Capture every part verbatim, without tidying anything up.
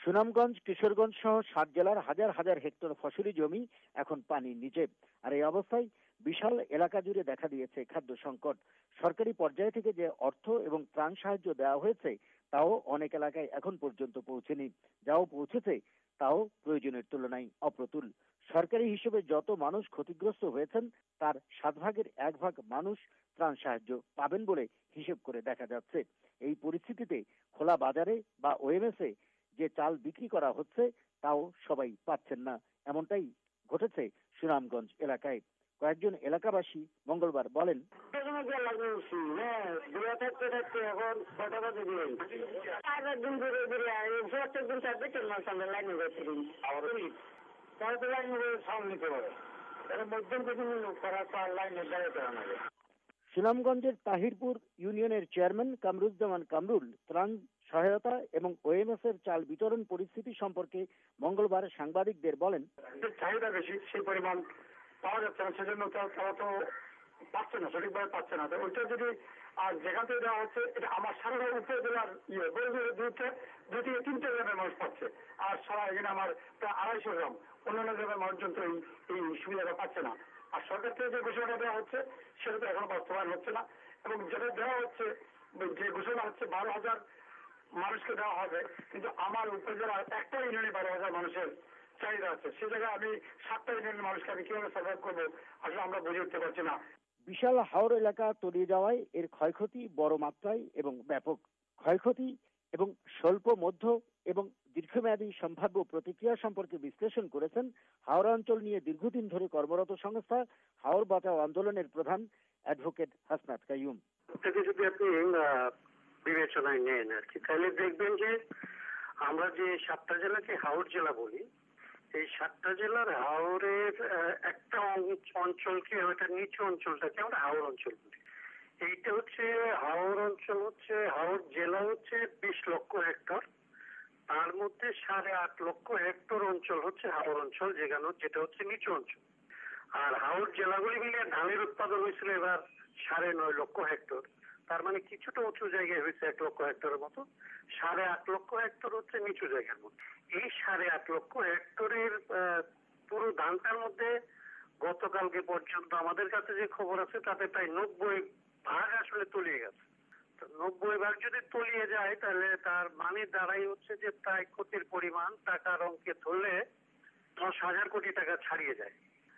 সুনামগঞ্জ, কিশোরগঞ্জ সহ সাত জেলার হাজার হাজার হেক্টর ফসলি জমি এখন পানির নিচে। আর এই অবস্থায় বিশাল এলাকা জুড়ে দেখা দিয়েছে খাদ্য সংকট। সরকারি পর্যায় থেকে যে অর্থ এবং ত্রাণ সাহায্য দেওয়া হয়েছে তাও অনেক এলাকায় এখন পর্যন্ত পৌঁছেনি। যাও পৌঁছেছে তাও প্রয়োজনের তুলনায় অপ্রতুল। সরকারি হিসেবে যত মানুষ ক্ষতিগ্রস্ত হয়েছেন তার সাত ভাগের এক ভাগ মানুষ ত্রাণ সাহায্য পাবেন বলে হিসেব করে দেখা যাচ্ছে। এই পরিস্থিতিতে খোলা বাজারে বা ওএমএসে যে চাল বিক্রি করা হচ্ছে তাও সবাই পাচ্ছেন না, এমনটাই ঘটেছে সুনামগঞ্জ এলাকায়। কয়েকজন এলাকাবাসী মঙ্গলবার বলেন, সুনামগঞ্জের তাহিরপুর ইউনিয়নের চেয়ারম্যান কামরুজ্জামান কামরুল ত্রাণ সহায়তা এবং ওএমএস এর চাল বিতরণ পরিস্থিতি সম্পর্কে মঙ্গলবার সাংবাদিকদের বলেন, চাহিদা বেশি, সেই পরিমাণ পাওয়া যাচ্ছে না, সেজন্য তারা তো পাচ্ছে না, সঠিকভাবে পাচ্ছে না। ওইটা যদি আর যেখান থেকে দেওয়া হচ্ছে, এটা আমার সারা উপজেলার ইয়ে দুইটা দুই থেকে তিনটে গ্রামের মানুষ পাচ্ছে, আর সারা এখানে আমার প্রায় আড়াইশো গ্রাম অন্যান্য গ্রামের মানুষজন তো এই সুবিধাটা পাচ্ছে না। আর সরকার থেকে যে ঘোষণাটা দেওয়া হচ্ছে সেটা তো এখনো বাস্তবায়ন হচ্ছে না। এবং যেটা দেওয়া হচ্ছে, যে ঘোষণা হচ্ছে বারো হাজার মানুষকে দেওয়া হবে, কিন্তু আমার উপজেলার একটা ইউনিয়নে বারো হাজার মানুষের চাহিদা আছে। সে জায়গায় আমি সাতটা ইউনিয়নের মানুষকে আমি কিভাবে সার্ভাইভ করবো আসলে আমরা বুঝে উঠতে পারছি না। বিশাল হাওর এলাকা তলিয়ে যাওয়ায় এর ক্ষয়ক্ষতি বড় মাত্রায় এবং ব্যাপক। ক্ষয়ক্ষতি এবং স্বল্প, মধ্য এবং দীর্ঘমেয়াদী সম্ভাব্য প্রতিক্রিয়া সম্পর্কে বিশ্লেষণ করেছেন হাওড়া অঞ্চল নিয়ে দীর্ঘদিন ধরে কর্মরত সংস্থা হাওর বাঁচাও আন্দোলনের প্রধান অ্যাডভোকেট হাসনাত কাইয়ুম। যদি আপনি বিবেচনায় নেন আর কি, তাহলে দেখবেন যে আমরা যে সাতটা জেলাকে হাওর জেলা বলি, এই সাতটা জেলার হাওরের একটা অঞ্চলকে, ওইটা নিচু অঞ্চলটাকে আমরা হাওর অঞ্চল বলি। এইটা হচ্ছে হাওর অঞ্চল, হচ্ছে হাওর জেলা হচ্ছে বিশ লক্ষ হেক্টর, তার মধ্যে সাড়ে আট লক্ষ হেক্টর অঞ্চল হচ্ছে হাওর অঞ্চল, যেখানে যেটা হচ্ছে নিচু অঞ্চল। আর হাওর জেলাগুলি মিলিয়ে ধানের উৎপাদন হয়েছিল এবার সাড়ে নয় লক্ষ হেক্টর, তার মানে কিছুটা উঁচু জায়গায় হয়েছে এক লক্ষ হেক্টরের মতো, সাড়ে আট লক্ষ হেক্টর হচ্ছে নিচু জায়গার মধ্যে। এই সাড়ে আট লক্ষ হেক্টরের পুরো ধানটার মধ্যে গতকালকে পর্যন্ত আমাদের কাছে যে খবর আছে তাতে প্রায় নব্বই ভাগ আসলে তলিয়ে গেছে। তো নব্বই ভাগ যদি তলিয়ে যায় তাহলে তার মানে দাঁড়াই হচ্ছে যে প্রায় ক্ষতির পরিমাণ টাকার অঙ্কে ধরলে দশ হাজার কোটি টাকা ছাড়িয়ে যায়।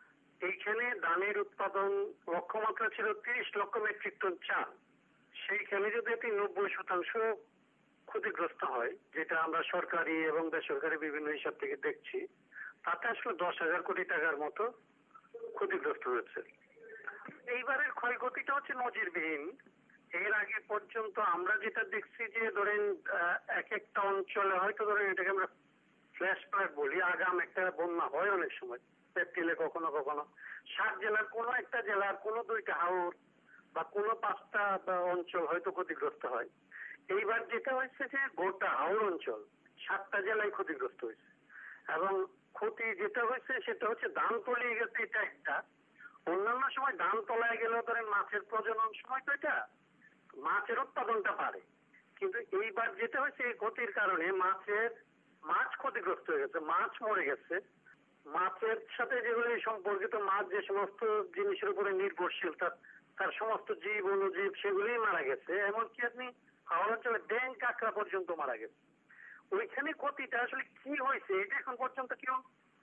এইখানে ধানের উৎপাদন লক্ষ্যমাত্রা ছিল তিরিশ লক্ষ মেট্রিক টন চাল, সেইখানে যদি এটি নব্বই শতাংশ ক্ষতিগ্রস্ত হয়, যেটা আমরা সরকারি এবং বেসরকারি বিভিন্ন হিসাব থেকে দেখছি, তাতে আসলে দশ হাজার কোটি টাকার মতো ক্ষতিগ্রস্ত হয়েছে। এইবারের ক্ষয়ক্ষতিটা হচ্ছে নজিরবিহীন। এর আগে পর্যন্ত আমরা যেটা দেখছি যে ধরেন এক একটা অঞ্চলে হয়তো ধরেন এটাকে আমরা ফ্ল্যাশ ফ্লাড বলি, আগাম একটা বন্যা হয় অনেক সময় এপ্রিলে, কখনো কখনো সাত জেলার কোনো একটা জেলার কোনো দুইটা হাওর বা কোনো পাঁচটা অঞ্চল হয়তো ক্ষতিগ্রস্ত হয়। এইবার যেটা হয়েছে যে গোটা হাওর অঞ্চল সাতটা জেলায় ক্ষতিগ্রস্ত হয়েছে, এবং ক্ষতি যেটা হয়েছে সেটা হচ্ছে ধান তলিয়ে গেছে, এটা একটা। অন্যান্য সময় ধান তলায় গেলেও ধরেন মাছের প্রজনন সময় তো এটা মাছের উৎপাদনটা পারে, কিন্তু এইবার যেটা হয়েছে এই ক্ষতির কারণে মাছের মাছ ক্ষতিগ্রস্ত হয়ে গেছে, মাছ মরে গেছে। মাছের সাথে যেগুলি সম্পর্কিত, মাছ যে সমস্ত জিনিসের উপরে নির্ভরশীল, তার তার সমস্ত জীব অনুজীব সেগুলি মারা গেছে। এমনকি আপনি হাওড় অঞ্চলে ব্যাঙ কাঁকড়া পর্যন্ত মারা গেছে। ওইখানে ক্ষতিটা আসলে কি হয়েছে এটা এখন পর্যন্ত কেউ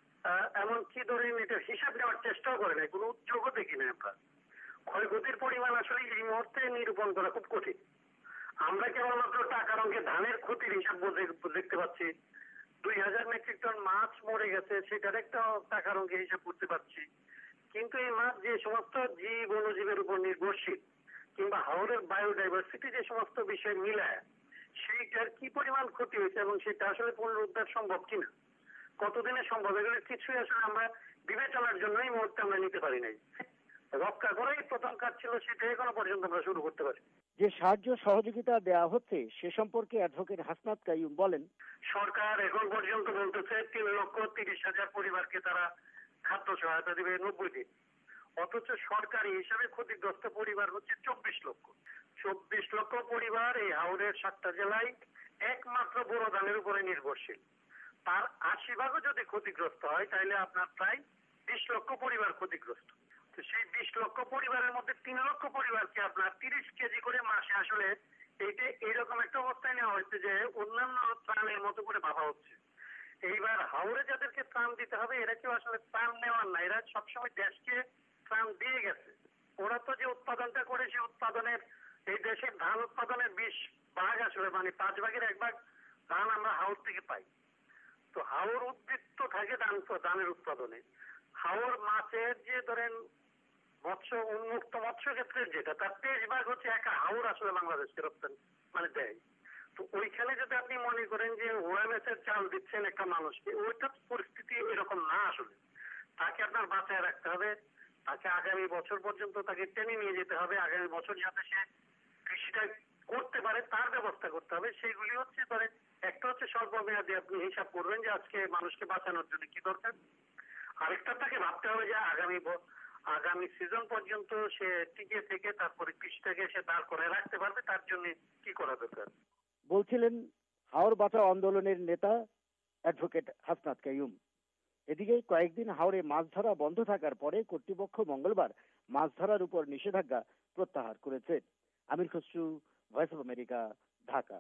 এমনকি ধরেন এটা হিসাব নেওয়ার চেষ্টাও করে নাই, কোনো উদ্যোগও দেখি না আমরা। ক্ষয়ক্ষতির পরিমাণ আসলে এই মুহূর্তে নিরূপণ করা খুব কঠিন। আমরা কেবলমাত্র টাকার অঙ্কে ধানের ক্ষতির হিসাব দেখতে পাচ্ছি, দুই হাজার মেট্রিক টন মাছ মরে গেছে সেটার একটা টাকার অঙ্কে হিসাব করতে পারছি, কিন্তু এই মাছ যে সমস্ত জীব অনুজীবের উপর নির্ভরশীল কিংবা হাওরের বায়োডাইভার্সিটি যে সমস্ত বিষয় মিলায় সেইটার কি পরিমাণ ক্ষতি হয়েছে এবং সেটা আসলে পুনরুদ্ধার সম্ভব কিনা, কতদিনে সম্ভব, এগুলো কিছুই আসলে আমরা বিবেচনার জন্য এই মুহূর্তে আমরা নিতে পারি নাই। রক্ষা করাই প্রথম কাজ ছিল, সেটা এখনো পর্যন্ত আমরা শুরু করতে পারি। যে সাহায্য সহযোগিতা দেওয়া হচ্ছে সে সম্পর্কে অ্যাডভোকেট হাসনাত কাইয়ুম বলেন, সরকার এখন পর্যন্ত বলতেছে তিন লক্ষ তিরিশ হাজার পরিবারকে তারা খাদ্য সহায়তা দেবে নব্বই দিন, অথচ সরকারি হিসাবে ক্ষতিগ্রস্ত পরিবার হচ্ছে চব্বিশ লক্ষ। চব্বিশ লক্ষ পরিবার এই হাওড়ের সাতটা জেলায় একমাত্র বোরো ধানের উপরে নির্ভরশীল। তার আশি ভাগও যদি ক্ষতিগ্রস্ত হয় তাহলে আপনার প্রায় বিশ লক্ষ পরিবার ক্ষতিগ্রস্ত। তো সেই বিশ লক্ষ পরিবারের মধ্যে তিন লক্ষ পরিবারকে আপনার তিরিশ কেজি করে মাসে আসলে এইটা এইরকম একটা অবস্থায় নেওয়া হচ্ছে যে অন্যান্য ত্রাণের মতো করে ভাবা হচ্ছে। এইবার হাওড়ে যাদেরকে ত্রাণ দিতে হবে এরা কেউ আসলে ত্রাণ নেওয়ার না, এরা সবসময় দেশকে ত্রাণ দিয়ে গেছে। ওরা তো যে উৎপাদনটা করে সেই উৎপাদনের এই দেশের ধান উৎপাদনের বিশ ভাগ আসলে মানে পাঁচ ভাগের এক ভাগ ধান আমরা হাওড় থেকে পাই। তো হাওড় উদ্বৃত্ত থাকে ধান ধানের উৎপাদনে। হাওড় মাছের যে ধরেন মৎস্য উন্মুক্ত মৎস্য ক্ষেত্রের যেটা তার তেইশ ভাগ হচ্ছে একা হাওড় আসলে বাংলাদেশকে রপ্তানি মানে দেয়। তো ওইখানে যদি আপনি মনে করেন যে ওএমএস এর চাল দিচ্ছেন একটা মানুষকে, ওইটা পরিস্থিতি এরকম না আসলে। তাকে আপনার বাঁচায় রাখতে হবে, তাকে আগামী বছর পর্যন্ত তাকে টেনে নিয়ে যেতে হবে, আগামী বছর যাতে সে কৃষিটা করতে পারে তার ব্যবস্থা করতে হবে। সেইগুলি হচ্ছে ধরে একটা হচ্ছে স্বল্প মেয়াদী আপনি হিসাব করবেন যে আজকে মানুষকে বাঁচানোর জন্য কি দরকার, আরেকটা তাকে ভাবতে হবে যে আগামী আগামী সিজন পর্যন্ত সে টিকে থেকে তারপরে কৃষিটাকে সে দাঁড় করে রাখতে পারবে, তার জন্য কি করা দরকার। বলছিলেন হাওড় বাঁচাও আন্দোলনের নেতা অ্যাডভোকেট হাসনাত কাইয়ুম। এদিকে কয়েকদিন হাওড়ে মাছ ধরা বন্ধ থাকার পরে কর্তৃপক্ষ মঙ্গলবার মাছ ধরার উপর নিষেধাজ্ঞা প্রত্যাহার করেছে। Amir Khasru, voice of America, Dhaka.